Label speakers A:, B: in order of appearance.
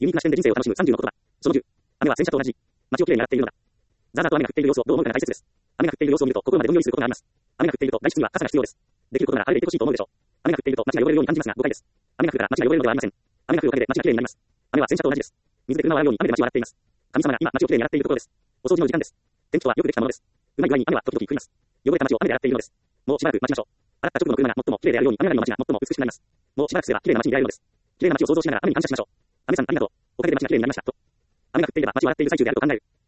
A: ユニークな視点で人生を楽しむ30の言葉。その10。雨は洗車と同じ。街をきれいに洗っているのだ。ザーザーと雨が降っている様子をどう思うかが大切です。雨が降っている様子を見ると心までどんよりすることがあります。雨が降っていると外出には傘が必要です。できることなら晴れていてほしいと思うでしょう。雨が降っていると街が汚れるように感じますが誤解です。雨が降るから街が汚れるのではありません。雨が降るおかげで街がきれいになります。雨は洗車と同じです。水で車を洗うように雨で街を洗っています。神様が今街をきれいに洗っているところです。お掃除の時間です。天気とはよくできたものです。うまい具合に雨は時々降ります。汚れた街を雨で洗っているのです。もうしばらく待ちましょう。洗った直後の車が最もきれいであるように雨上がりの街が最も美しくなります。もうしばらくすればきれいな街に出会えるのです。きれいな街を想像しながら雨に感謝しましょう。雨さんありがとう。おかげで街がきれいになりました。と。雨が降っていれば街を洗っている最中であると考える。